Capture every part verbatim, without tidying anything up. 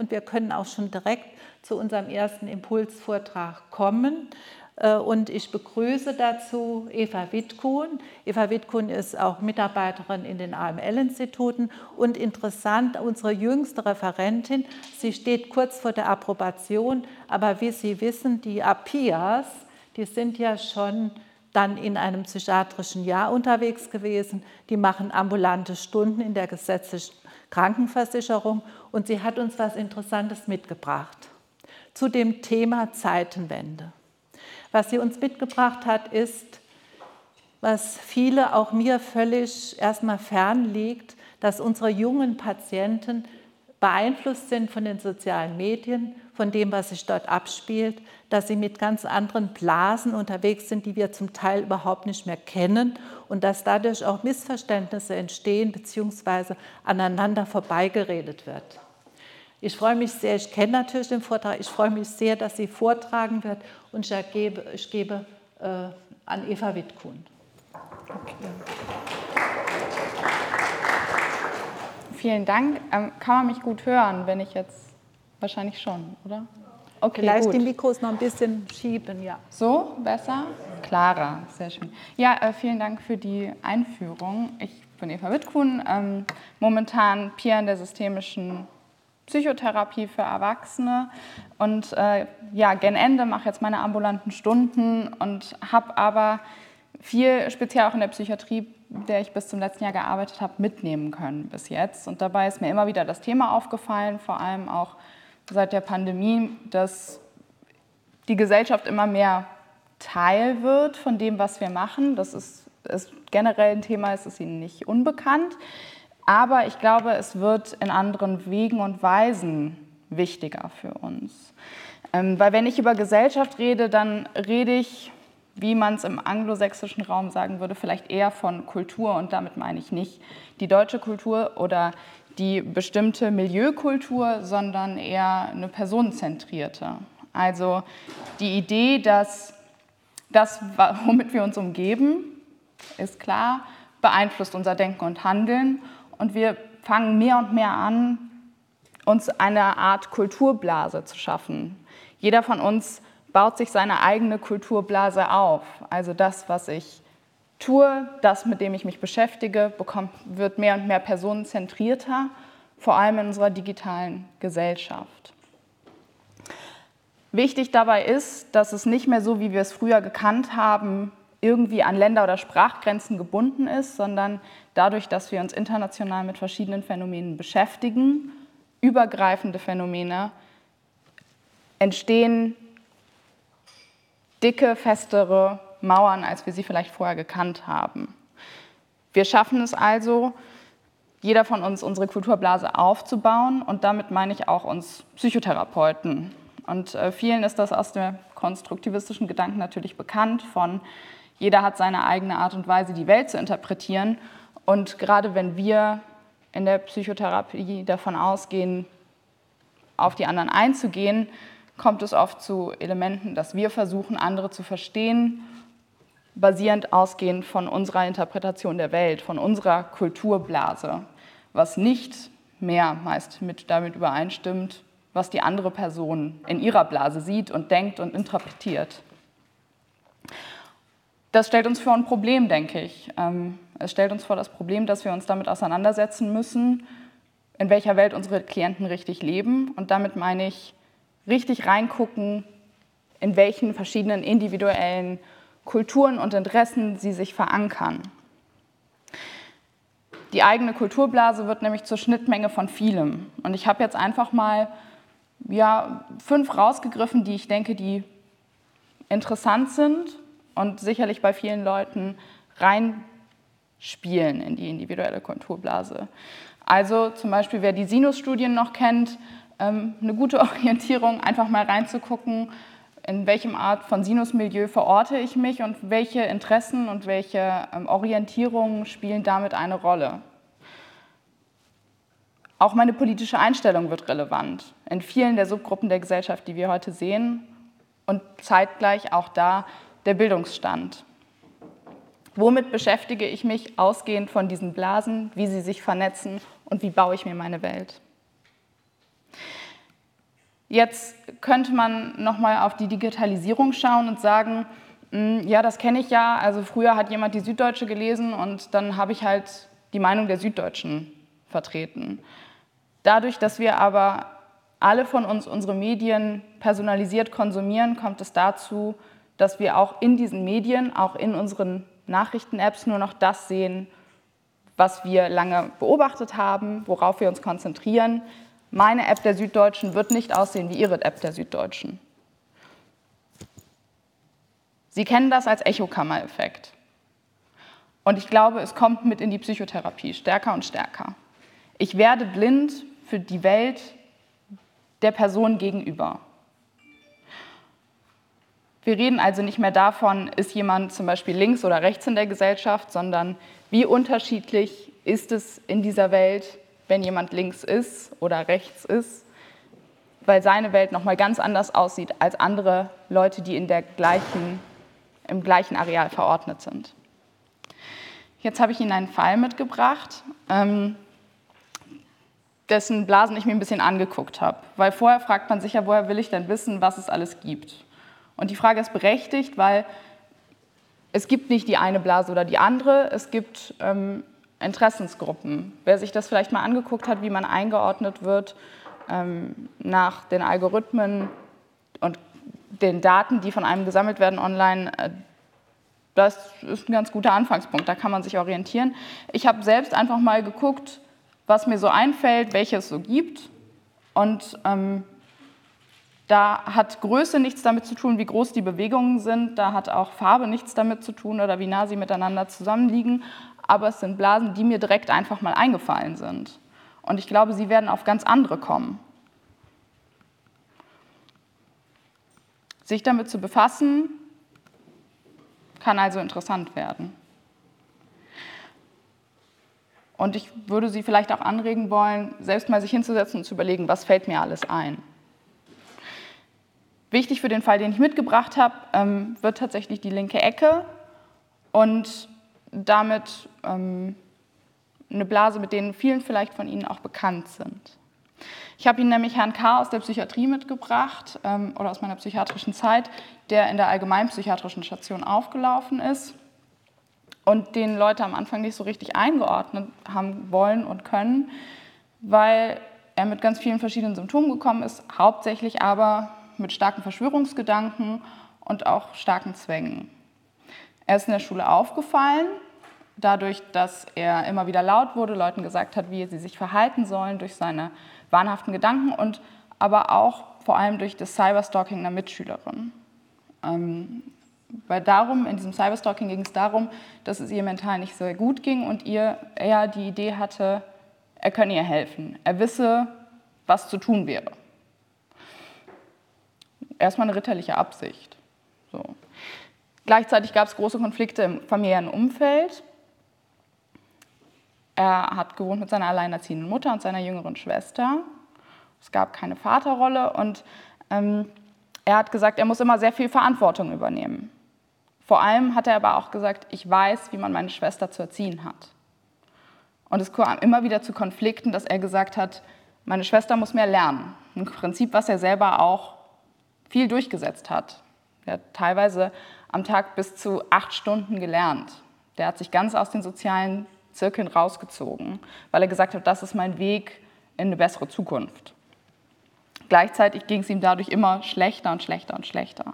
und wir können auch schon direkt zu unserem ersten Impulsvortrag kommen. Und ich begrüße dazu Eva Wittkuhn. Eva Wittkuhn ist auch Mitarbeiterin in den A M L-Instituten und interessant, unsere jüngste Referentin. Sie steht kurz vor der Approbation, aber wie Sie wissen, die A P I As, die sind ja schon dann in einem psychiatrischen Jahr unterwegs gewesen. Die machen ambulante Stunden in der gesetzlichen Krankenversicherung und sie hat uns was Interessantes mitgebracht zu dem Thema Zeitenwende. Was sie uns mitgebracht hat, ist, was viele, auch mir völlig erstmal fern liegt, dass unsere jungen Patienten beeinflusst sind von den sozialen Medien, von dem, was sich dort abspielt, dass sie mit ganz anderen Blasen unterwegs sind, die wir zum Teil überhaupt nicht mehr kennen und dass dadurch auch Missverständnisse entstehen bzw. aneinander vorbeigeredet wird. Ich freue mich sehr, ich kenne natürlich den Vortrag, ich freue mich sehr, dass sie vortragen wird und ich gebe, ich gebe äh, an Eva Wittkuhn. Okay. Vielen Dank. Ähm, kann man mich gut hören, wenn ich jetzt, wahrscheinlich schon, oder? Okay, vielleicht gut. die Mikros noch ein bisschen schieben, ja. So, besser? Klarer, sehr schön. Ja, äh, vielen Dank für die Einführung. Ich bin Eva Wittkuhn, ähm, momentan Peer in der systemischen Psychotherapie für Erwachsene und äh, ja, gen Ende mache jetzt meine ambulanten Stunden und habe aber viel, speziell auch in der Psychiatrie, der ich bis zum letzten Jahr gearbeitet habe, mitnehmen können bis jetzt. Und dabei ist mir immer wieder das Thema aufgefallen, vor allem auch seit der Pandemie, dass die Gesellschaft immer mehr Teil wird von dem, was wir machen. Das ist, ist generell ein Thema, es ist Ihnen nicht unbekannt. Aber ich glaube, es wird in anderen Wegen und Weisen wichtiger für uns. Ähm, weil wenn ich über Gesellschaft rede, dann rede ich, wie man es im anglosächsischen Raum sagen würde, vielleicht eher von Kultur. Und damit meine ich nicht die deutsche Kultur oder die bestimmte Milieukultur, sondern eher eine personenzentrierte. Also die Idee, dass das, womit wir uns umgeben, ist klar, beeinflusst unser Denken und Handeln. Und wir fangen mehr und mehr an, uns eine Art Kulturblase zu schaffen. Jeder von uns baut sich seine eigene Kulturblase auf. Also das, was ich tue, das, mit dem ich mich beschäftige, bekommt, wird mehr und mehr personenzentrierter, vor allem in unserer digitalen Gesellschaft. Wichtig dabei ist, dass es nicht mehr so, wie wir es früher gekannt haben, irgendwie an Länder- oder Sprachgrenzen gebunden ist, sondern dadurch, dass wir uns international mit verschiedenen Phänomenen beschäftigen, übergreifende Phänomene, entstehen dicke, festere Mauern, als wir sie vielleicht vorher gekannt haben. Wir schaffen es also, jeder von uns unsere Kulturblase aufzubauen und damit meine ich auch uns Psychotherapeuten. Und äh, vielen ist das aus dem konstruktivistischen Gedanken natürlich bekannt von jeder hat seine eigene Art und Weise, die Welt zu interpretieren. Und gerade wenn wir in der Psychotherapie davon ausgehen, auf die anderen einzugehen, kommt es oft zu Elementen, dass wir versuchen, andere zu verstehen, basierend ausgehend von unserer Interpretation der Welt, von unserer Kulturblase, was nicht mehr meist mit damit übereinstimmt, was die andere Person in ihrer Blase sieht und denkt und interpretiert. Das stellt uns vor ein Problem, denke ich. Es stellt uns vor das Problem, dass wir uns damit auseinandersetzen müssen, in welcher Welt unsere Klienten richtig leben. Und damit meine ich, richtig reingucken, in welchen verschiedenen individuellen Kulturen und Interessen sie sich verankern. Die eigene Kulturblase wird nämlich zur Schnittmenge von vielem. Und ich habe jetzt einfach mal ja, fünf rausgegriffen, die ich denke, die interessant sind und sicherlich bei vielen Leuten reinspielen in die individuelle Kulturblase. Also zum Beispiel, wer die Sinus-Studien noch kennt, eine gute Orientierung, einfach mal reinzugucken, in welchem Art von Sinusmilieu verorte ich mich und welche Interessen und welche Orientierungen spielen damit eine Rolle. Auch meine politische Einstellung wird relevant in vielen der Subgruppen der Gesellschaft, die wir heute sehen und zeitgleich auch da der Bildungsstand. Womit beschäftige ich mich ausgehend von diesen Blasen, wie sie sich vernetzen und wie baue ich mir meine Welt? Jetzt könnte man nochmal auf die Digitalisierung schauen und sagen, ja, das kenne ich ja, also früher hat jemand die Süddeutsche gelesen und dann habe ich halt die Meinung der Süddeutschen vertreten. Dadurch, dass wir aber alle von uns unsere Medien personalisiert konsumieren, kommt es dazu, dass wir auch in diesen Medien, auch in unseren Nachrichten-Apps nur noch das sehen, was wir lange beobachtet haben, worauf wir uns konzentrieren. Meine App der Süddeutschen wird nicht aussehen wie Ihre App der Süddeutschen. Sie kennen das als Echokammer-Effekt. Und ich glaube, es kommt mit in die Psychotherapie, stärker und stärker. Ich werde blind für die Welt der Person gegenüber. Wir reden also nicht mehr davon, ist jemand zum Beispiel links oder rechts in der Gesellschaft, sondern wie unterschiedlich ist es in dieser Welt, wenn jemand links ist oder rechts ist, weil seine Welt nochmal ganz anders aussieht als andere Leute, die in der gleichen, im gleichen Areal verordnet sind. Jetzt habe ich Ihnen einen Fall mitgebracht, ähm, dessen Blasen ich mir ein bisschen angeguckt habe. Weil vorher fragt man sich ja, woher will ich denn wissen, was es alles gibt? Und die Frage ist berechtigt, weil es gibt nicht die eine Blase oder die andere, es gibt ähm, Interessensgruppen. Wer sich das vielleicht mal angeguckt hat, wie man eingeordnet wird ähm, nach den Algorithmen und den Daten, die von einem gesammelt werden online, äh, das ist ein ganz guter Anfangspunkt, da kann man sich orientieren. Ich habe selbst einfach mal geguckt, was mir so einfällt, welche es so gibt. Und ähm, da hat Größe nichts damit zu tun, wie groß die Bewegungen sind. Da hat auch Farbe nichts damit zu tun oder wie nah sie miteinander zusammenliegen. Aber es sind Blasen, die mir direkt einfach mal eingefallen sind. Und ich glaube, sie werden auf ganz andere kommen. Sich damit zu befassen, kann also interessant werden. Und ich würde Sie vielleicht auch anregen wollen, selbst mal sich hinzusetzen und zu überlegen, was fällt mir alles ein. Wichtig für den Fall, den ich mitgebracht habe, ähm, wird tatsächlich die linke Ecke und damit ähm, eine Blase, mit denen vielen vielleicht von Ihnen auch bekannt sind. Ich habe Ihnen nämlich Herrn K. aus der Psychiatrie mitgebracht ähm, oder aus meiner psychiatrischen Zeit, der in der allgemeinpsychiatrischen Station aufgelaufen ist und den Leute am Anfang nicht so richtig eingeordnet haben wollen und können, weil er mit ganz vielen verschiedenen Symptomen gekommen ist, hauptsächlich aber mit starken Verschwörungsgedanken und auch starken Zwängen. Er ist in der Schule aufgefallen, dadurch, dass er immer wieder laut wurde, Leuten gesagt hat, wie sie sich verhalten sollen, durch seine wahnhaften Gedanken und aber auch vor allem durch das Cyberstalking einer Mitschülerin. Ähm, weil darum, in diesem Cyberstalking ging es darum, dass es ihr mental nicht sehr gut ging und ihr, er die Idee hatte, er könne ihr helfen. Er wisse, was zu tun wäre. Erstmal eine ritterliche Absicht. So. Gleichzeitig gab es große Konflikte im familiären Umfeld. Er hat gewohnt mit seiner alleinerziehenden Mutter und seiner jüngeren Schwester. Es gab keine Vaterrolle und ähm, er hat gesagt, er muss immer sehr viel Verantwortung übernehmen. Vor allem hat er aber auch gesagt, ich weiß, wie man meine Schwester zu erziehen hat. Und es kam immer wieder zu Konflikten, dass er gesagt hat, meine Schwester muss mehr lernen. Ein Prinzip, was er selber auch viel durchgesetzt hat. Er hat teilweise am Tag bis zu acht Stunden gelernt. Der hat sich ganz aus den sozialen Zirkeln rausgezogen, weil er gesagt hat, das ist mein Weg in eine bessere Zukunft. Gleichzeitig ging es ihm dadurch immer schlechter und schlechter und schlechter.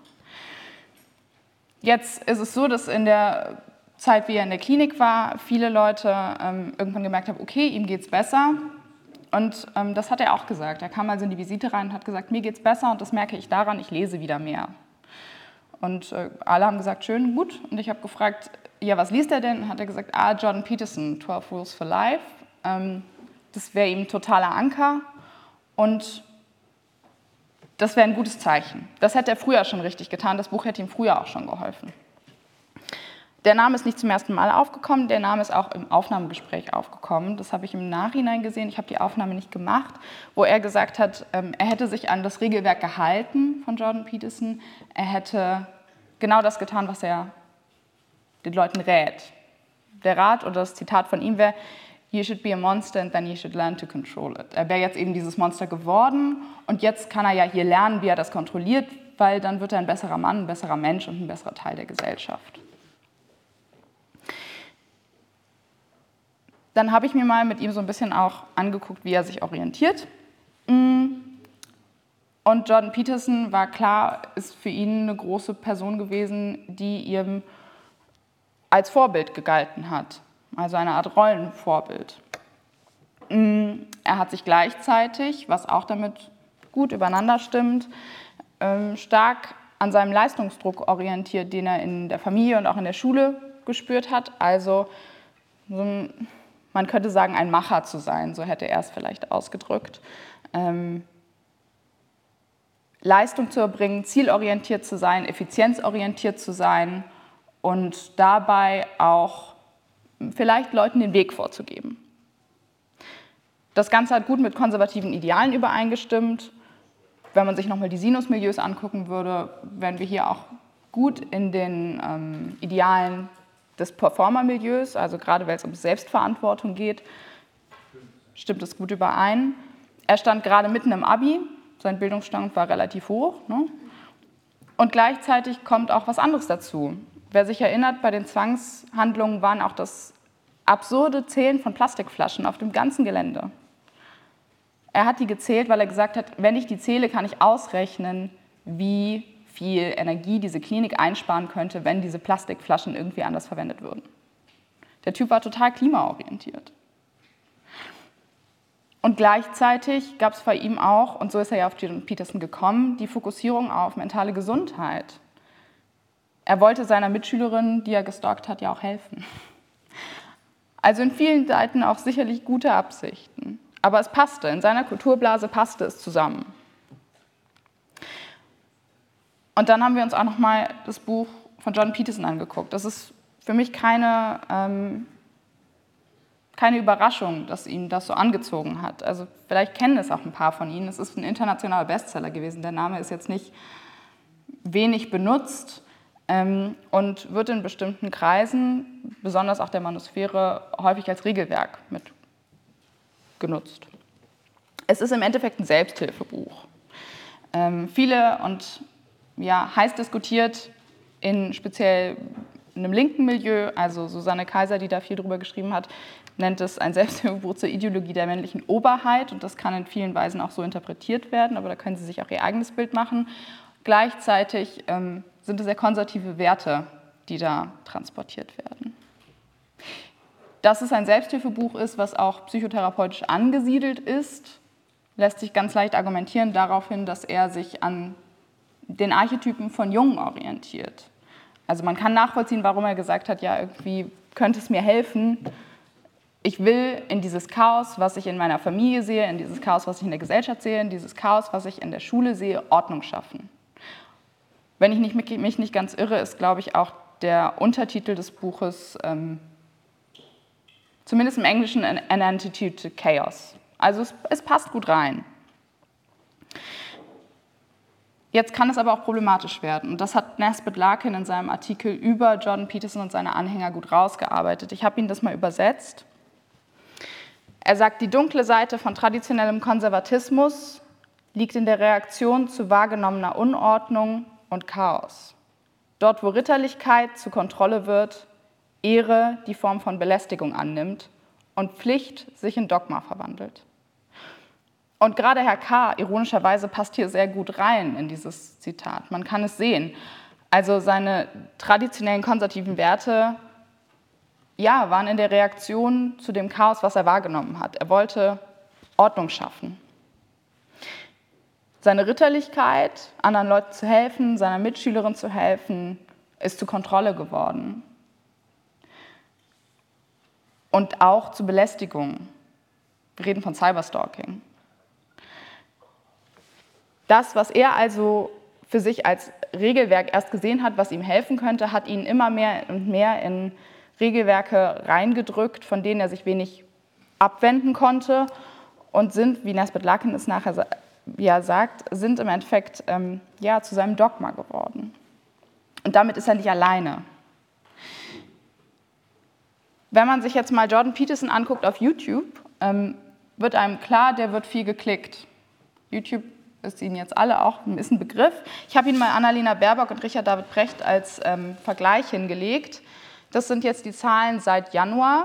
Jetzt ist es so, dass in der Zeit, wie er in der Klinik war, viele Leute ähm, irgendwann gemerkt haben, okay, ihm geht es besser. Und ähm, das hat er auch gesagt. Er kam also in die Visite rein und hat gesagt, mir geht es besser und das merke ich daran, ich lese wieder mehr. Und äh, alle haben gesagt, schön, gut. Und ich habe gefragt, ja, was liest er denn? Und hat er gesagt, ah, Jordan Peterson, twelve Rules for Life. Ähm, das wäre ihm ein totaler Anker und das wäre ein gutes Zeichen. Das hätte er früher schon richtig getan, das Buch hätte ihm früher auch schon geholfen. Der Name ist nicht zum ersten Mal aufgekommen, der Name ist auch im Aufnahmegespräch aufgekommen. Das habe ich im Nachhinein gesehen, ich habe die Aufnahme nicht gemacht, wo er gesagt hat, er hätte sich an das Regelwerk gehalten von Jordan Peterson. Er hätte genau das getan, was er den Leuten rät. Der Rat oder das Zitat von ihm wäre, you should be a monster and then you should learn to control it. Er wäre jetzt eben dieses Monster geworden und jetzt kann er ja hier lernen, wie er das kontrolliert, weil dann wird er ein besserer Mann, ein besserer Mensch und ein besserer Teil der Gesellschaft. Dann habe ich mir mal mit ihm so ein bisschen auch angeguckt, wie er sich orientiert. Und Jordan Peterson war klar, ist für ihn eine große Person gewesen, die ihm als Vorbild gegalten hat. Also eine Art Rollenvorbild. Er hat sich gleichzeitig, was auch damit gut übereinander stimmt, stark an seinem Leistungsdruck orientiert, den er in der Familie und auch in der Schule gespürt hat. Also man könnte sagen, ein Macher zu sein, so hätte er es vielleicht ausgedrückt. Ähm, Leistung zu erbringen, zielorientiert zu sein, effizienzorientiert zu sein und dabei auch vielleicht Leuten den Weg vorzugeben. Das Ganze hat gut mit konservativen Idealen übereingestimmt. Wenn man sich nochmal die Sinus-Milieus angucken würde, wären wir hier auch gut in den ähm, Idealen des Performer-Milieus, also gerade weil es um Selbstverantwortung geht, stimmt es gut überein. Er stand gerade mitten im Abi, sein Bildungsstand war relativ hoch, ne? Und gleichzeitig kommt auch was anderes dazu. Wer sich erinnert, bei den Zwangshandlungen waren auch das absurde Zählen von Plastikflaschen auf dem ganzen Gelände. Er hat die gezählt, weil er gesagt hat, wenn ich die zähle, kann ich ausrechnen, wie viel Energie diese Klinik einsparen könnte, wenn diese Plastikflaschen irgendwie anders verwendet würden. Der Typ war total klimaorientiert. Und gleichzeitig gab es bei ihm auch, und so ist er ja auf Jordan Peterson gekommen, die Fokussierung auf mentale Gesundheit. Er wollte seiner Mitschülerin, die er gestalkt hat, ja auch helfen. Also in vielen Seiten auch sicherlich gute Absichten. Aber es passte, in seiner Kulturblase passte es zusammen. Und dann haben wir uns auch nochmal das Buch von Jordan Peterson angeguckt. Das ist für mich keine, ähm, keine Überraschung, dass ihn das so angezogen hat. Also vielleicht kennen es auch ein paar von Ihnen. Es ist ein internationaler Bestseller gewesen. Der Name ist jetzt nicht wenig benutzt ähm, und wird in bestimmten Kreisen, besonders auch der Manusphäre, häufig als Regelwerk mit genutzt. Es ist im Endeffekt ein Selbsthilfebuch. Ähm, viele und ja, heiß diskutiert in speziell einem linken Milieu, also Susanne Kaiser, die da viel drüber geschrieben hat, nennt es ein Selbsthilfebuch zur Ideologie der männlichen Oberheit und das kann in vielen Weisen auch so interpretiert werden, aber da können Sie sich auch Ihr eigenes Bild machen. Gleichzeitig ähm, sind es sehr konservative Werte, die da transportiert werden. Dass es ein Selbsthilfebuch ist, was auch psychotherapeutisch angesiedelt ist, lässt sich ganz leicht argumentieren darauf hin, dass er sich an den Archetypen von Jungen orientiert. Also man kann nachvollziehen, warum er gesagt hat, ja, irgendwie könnte es mir helfen. Ich will in dieses Chaos, was ich in meiner Familie sehe, in dieses Chaos, was ich in der Gesellschaft sehe, in dieses Chaos, was ich in der Schule sehe, Ordnung schaffen. Wenn ich nicht, mich nicht ganz irre, ist, glaube ich, auch der Untertitel des Buches, ähm, zumindest im Englischen, An Attitude to Chaos. Also es, es passt gut rein. Jetzt kann es aber auch problematisch werden. Und das hat Nesbitt Larkin in seinem Artikel über Jordan Peterson und seine Anhänger gut rausgearbeitet. Ich habe Ihnen das mal übersetzt. Er sagt, die dunkle Seite von traditionellem Konservatismus liegt in der Reaktion zu wahrgenommener Unordnung und Chaos. Dort, wo Ritterlichkeit zu Kontrolle wird, Ehre die Form von Belästigung annimmt und Pflicht sich in Dogma verwandelt. Und gerade Herr K., ironischerweise, passt hier sehr gut rein in dieses Zitat. Man kann es sehen. Also seine traditionellen konservativen Werte, ja, waren in der Reaktion zu dem Chaos, was er wahrgenommen hat. Er wollte Ordnung schaffen. Seine Ritterlichkeit, anderen Leuten zu helfen, seiner Mitschülerin zu helfen, ist zu Kontrolle geworden. Und auch zu Belästigung. Wir reden von Cyberstalking. Das, was er also für sich als Regelwerk erst gesehen hat, was ihm helfen könnte, hat ihn immer mehr und mehr in Regelwerke reingedrückt, von denen er sich wenig abwenden konnte und sind, wie Nesbitt Larkin es nachher ja sagt, sind im Endeffekt ähm, ja, zu seinem Dogma geworden. Und damit ist er nicht alleine. Wenn man sich jetzt mal Jordan Peterson anguckt auf YouTube, ähm, wird einem klar, der wird viel geklickt. YouTube ist Ihnen jetzt alle auch ist ein Begriff. Ich habe Ihnen mal Annalena Baerbock und Richard David Precht als ähm, Vergleich hingelegt. Das sind jetzt die Zahlen seit Januar.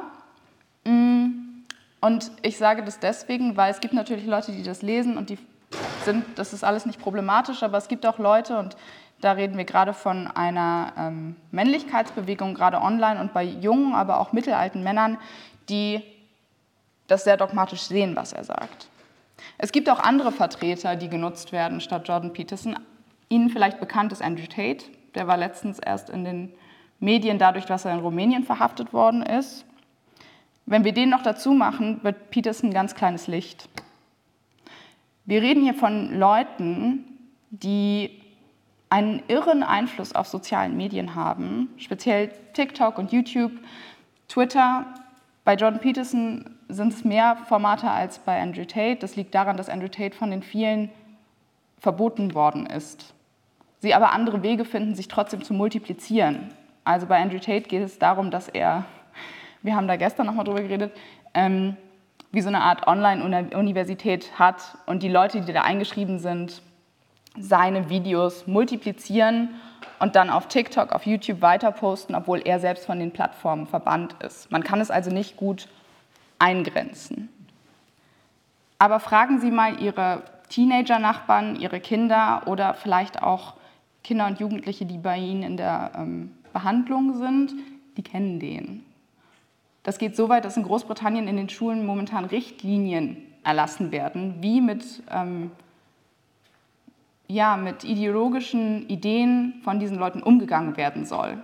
Und ich sage das deswegen, weil es gibt natürlich Leute, die das lesen und die sind, das ist alles nicht problematisch, aber es gibt auch Leute, und da reden wir gerade von einer ähm, Männlichkeitsbewegung, gerade online und bei jungen, aber auch mittelalten Männern, die das sehr dogmatisch sehen, was er sagt. Es gibt auch andere Vertreter, die genutzt werden statt Jordan Peterson. Ihnen vielleicht bekannt ist Andrew Tate, der war letztens erst in den Medien dadurch, dass er in Rumänien verhaftet worden ist. Wenn wir den noch dazu machen, wird Peterson ein ganz kleines Licht. Wir reden hier von Leuten, die einen irren Einfluss auf sozialen Medien haben, speziell TikTok und YouTube, Twitter. Bei Jordan Peterson sind es mehr Formate als bei Andrew Tate. Das liegt daran, dass Andrew Tate von den vielen verboten worden ist. Sie aber andere Wege finden, sich trotzdem zu multiplizieren. Also bei Andrew Tate geht es darum, dass er, wir haben da gestern nochmal drüber geredet, ähm, wie so eine Art Online-Universität hat und die Leute, die da eingeschrieben sind, seine Videos multiplizieren und dann auf TikTok, auf YouTube weiter posten, obwohl er selbst von den Plattformen verbannt ist. Man kann es also nicht gut eingrenzen. Aber fragen Sie mal Ihre Teenager-Nachbarn, Ihre Kinder oder vielleicht auch Kinder und Jugendliche, die bei Ihnen in der ähm, Behandlung sind, die kennen den. Das geht so weit, dass in Großbritannien in den Schulen momentan Richtlinien erlassen werden, wie mit, ähm, ja, mit ideologischen Ideen von diesen Leuten umgegangen werden soll.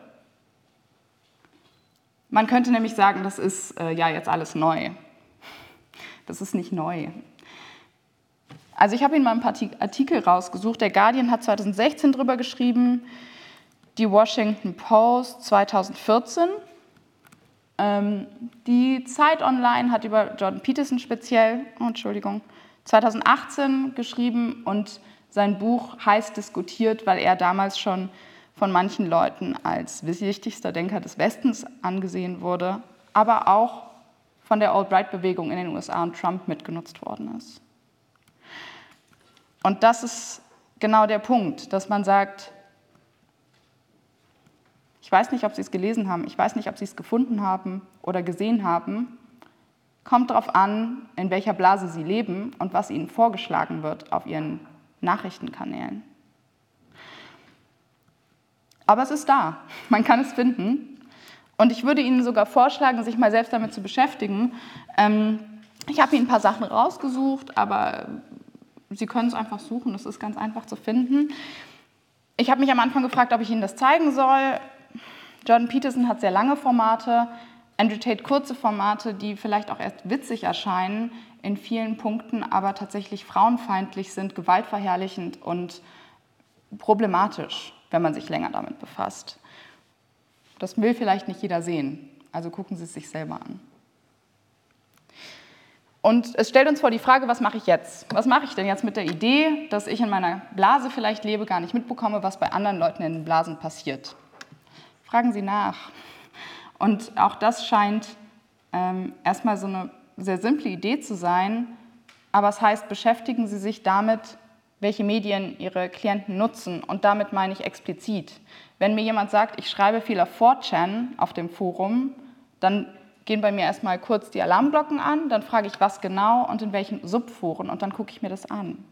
Man könnte nämlich sagen, das ist äh, ja jetzt alles neu. Das ist nicht neu. Also ich habe Ihnen mal ein paar Artikel rausgesucht. Der Guardian hat zweitausendsechzehn drüber geschrieben, die Washington Post zweitausendvierzehn. Ähm, die Zeit Online hat über Jordan Peterson speziell, oh, Entschuldigung, zweitausendachtzehn geschrieben und sein Buch heiß diskutiert, weil er damals schon von manchen Leuten als wichtigster Denker des Westens angesehen wurde, aber auch von der Alt-Right-Bewegung in den U S A und Trump mitgenutzt worden ist. Und das ist genau der Punkt, dass man sagt, ich weiß nicht, ob Sie es gelesen haben, ich weiß nicht, ob Sie es gefunden haben oder gesehen haben, kommt darauf an, in welcher Blase Sie leben und was Ihnen vorgeschlagen wird auf Ihren Nachrichtenkanälen. Aber es ist da, man kann es finden. Und ich würde Ihnen sogar vorschlagen, sich mal selbst damit zu beschäftigen. Ähm, ich habe Ihnen ein paar Sachen rausgesucht, aber Sie können es einfach suchen, es ist ganz einfach zu finden. Ich habe mich am Anfang gefragt, ob ich Ihnen das zeigen soll. Jordan Peterson hat sehr lange Formate, Andrew Tate kurze Formate, die vielleicht auch erst witzig erscheinen, in vielen Punkten aber tatsächlich frauenfeindlich sind, gewaltverherrlichend und problematisch, wenn man sich länger damit befasst. Das will vielleicht nicht jeder sehen, also gucken Sie es sich selber an. Und es stellt uns vor die Frage, was mache ich jetzt? Was mache ich denn jetzt mit der Idee, dass ich in meiner Blase vielleicht lebe, gar nicht mitbekomme, was bei anderen Leuten in den Blasen passiert? Fragen Sie nach. Und auch das scheint ähm, erstmal so eine sehr simple Idee zu sein, aber es heißt, beschäftigen Sie sich damit, welche Medien Ihre Klienten nutzen. Und damit meine ich explizit. Wenn mir jemand sagt, ich schreibe viel auf four chan auf dem Forum, dann gehen bei mir erstmal kurz die Alarmglocken an, dann frage ich, was genau und in welchen Subforen und dann gucke ich mir das an.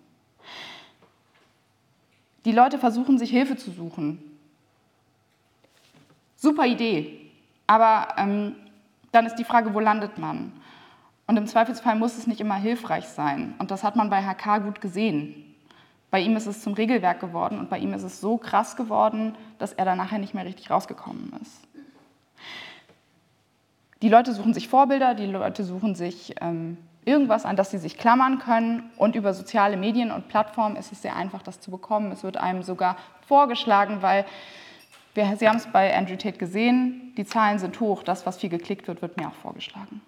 Die Leute versuchen, sich Hilfe zu suchen. Super Idee, aber ähm, dann ist die Frage, wo landet man? Und im Zweifelsfall muss es nicht immer hilfreich sein. Und das hat man bei H K gut gesehen. Bei ihm ist es zum Regelwerk geworden und bei ihm ist es so krass geworden, dass er da nachher nicht mehr richtig rausgekommen ist. Die Leute suchen sich Vorbilder, die Leute suchen sich ähm, irgendwas, an das sie sich klammern können. Und über soziale Medien und Plattformen ist es sehr einfach, das zu bekommen. Es wird einem sogar vorgeschlagen, weil wir, Sie haben es bei Andrew Tate gesehen, die Zahlen sind hoch. Das, was viel geklickt wird, wird mir auch vorgeschlagen.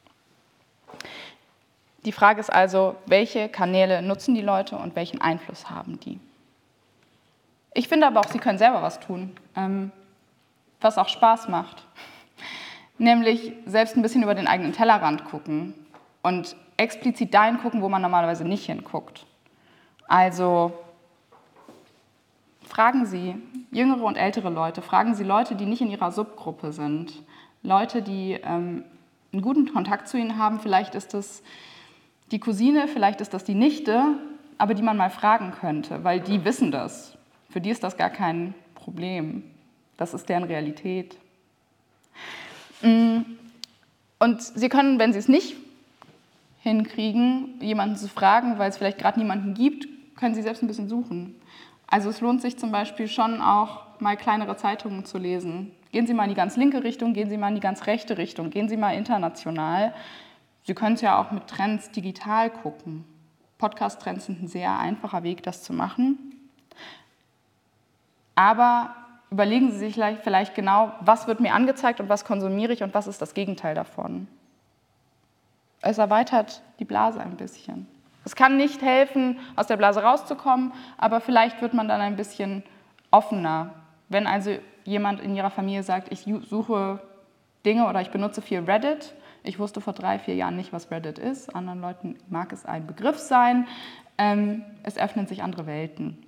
Die Frage ist also, welche Kanäle nutzen die Leute und welchen Einfluss haben die? Ich finde aber auch, Sie können selber was tun, ähm, was auch Spaß macht. nämlich selbst ein bisschen über den eigenen Tellerrand gucken und explizit dahin gucken, wo man normalerweise nicht hinguckt. Also fragen Sie jüngere und ältere Leute, fragen Sie Leute, die nicht in Ihrer Subgruppe sind, Leute, die ähm, einen guten Kontakt zu Ihnen haben, vielleicht ist das die Cousine, vielleicht ist das die Nichte, aber die man mal fragen könnte, weil die wissen das. Für die ist das gar kein Problem. Das ist deren Realität. Und Sie können, wenn Sie es nicht hinkriegen, jemanden zu fragen, weil es vielleicht gerade niemanden gibt, können Sie selbst ein bisschen suchen. Also es lohnt sich zum Beispiel schon auch, mal kleinere Zeitungen zu lesen. Gehen Sie mal in die ganz linke Richtung, gehen Sie mal in die ganz rechte Richtung, gehen Sie mal international. Sie können es ja auch mit Trends digital gucken. Podcast-Trends sind ein sehr einfacher Weg, das zu machen. Aber überlegen Sie sich vielleicht genau, was wird mir angezeigt und was konsumiere ich und was ist das Gegenteil davon. Es erweitert die Blase ein bisschen. Es kann nicht helfen, aus der Blase rauszukommen, aber vielleicht wird man dann ein bisschen offener. Wenn also jemand in Ihrer Familie sagt, ich suche Dinge oder ich benutze viel Reddit, ich wusste vor drei, vier Jahren nicht, was Reddit ist, anderen Leuten mag es ein Begriff sein, ähm, es öffnen sich andere Welten.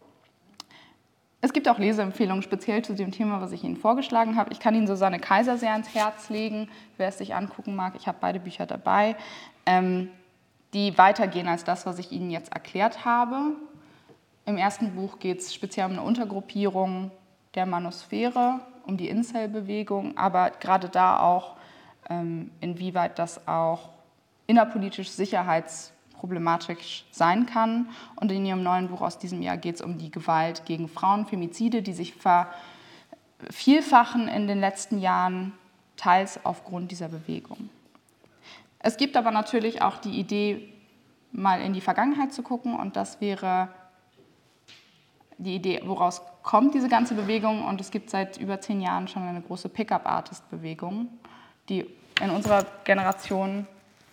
Es gibt auch Leseempfehlungen speziell zu dem Thema, was ich Ihnen vorgeschlagen habe. Ich kann Ihnen Susanne Kaiser sehr ans Herz legen, wer es sich angucken mag. Ich habe beide Bücher dabei, ähm, die weitergehen als das, was ich Ihnen jetzt erklärt habe. Im ersten Buch geht es speziell um eine Untergruppierung der Manosphäre, um die Incel-Bewegung, aber gerade da auch, ähm, inwieweit das auch innerpolitisch sicherheitsproblematisch sein kann. Und in Ihrem neuen Buch aus diesem Jahr geht es um die Gewalt gegen Frauen, Femizide, die sich vervielfachen in den letzten Jahren, teils aufgrund dieser Bewegung. Es gibt aber natürlich auch die Idee, mal in die Vergangenheit zu gucken, und das wäre die Idee, woraus kommt diese ganze Bewegung. Und es gibt seit über zehn Jahren schon eine große Pickup-Artist-Bewegung, die in unserer Generation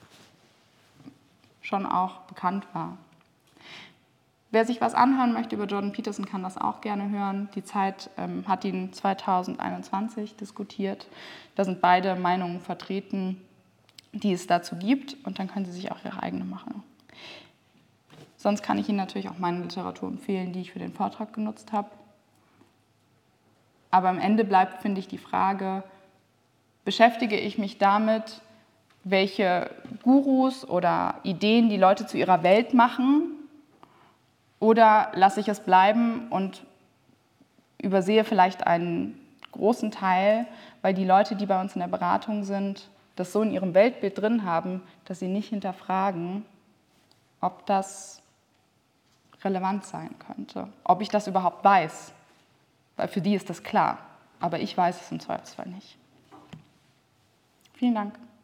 schon auch bekannt war. Wer sich was anhören möchte über Jordan Peterson, kann das auch gerne hören. Die Zeit ähm, hat ihn zweitausendeinundzwanzig diskutiert. Da sind beide Meinungen vertreten, die es dazu gibt, und dann können Sie sich auch Ihre eigene machen. Sonst kann ich Ihnen natürlich auch meine Literatur empfehlen, die ich für den Vortrag genutzt habe. Aber am Ende bleibt, finde ich, die Frage, beschäftige ich mich damit, welche Gurus oder Ideen die Leute zu ihrer Welt machen, oder lasse ich es bleiben und übersehe vielleicht einen großen Teil, weil die Leute, die bei uns in der Beratung sind, das so in ihrem Weltbild drin haben, dass sie nicht hinterfragen, ob das relevant sein könnte, ob ich das überhaupt weiß, weil für die ist das klar, aber ich weiß es im Zweifelsfall nicht. Vielen Dank.